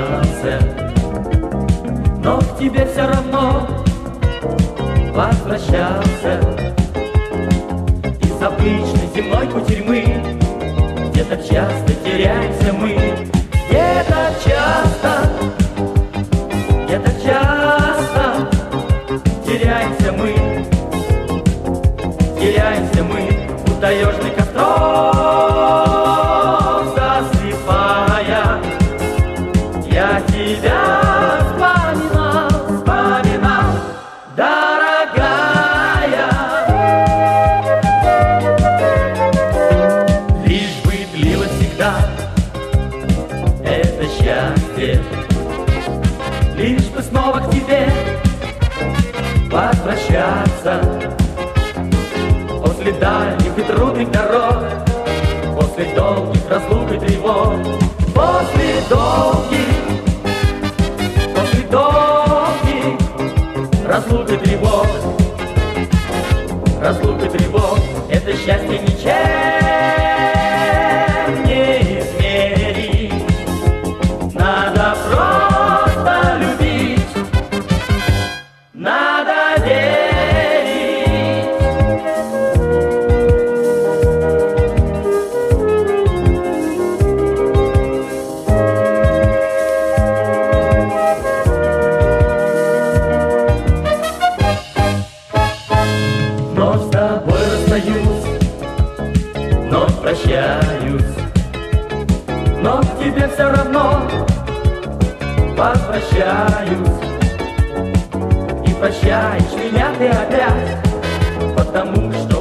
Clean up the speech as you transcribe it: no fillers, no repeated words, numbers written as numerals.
прощался, но к тебе все равно возвращался. Из обычной земной кутерьмы где-то часто теряемся мы, где-то часто теряемся мы у таежных костров, засыпая. Я тебя вспоминал, дорогая. Лишь бы длилось всегда это счастье, лишь бы снова к тебе возвращаться. После дальних и трудных дорог, после долгих разлук и тревог, после долгих разлук и тревог, это счастье ничем не измерить. Надо просто любить, надо верить. Вновь с тобой расстаюсь, вновь прощаюсь, но к тебе все равно возвращаюсь. И прощаешь меня ты опять, потому что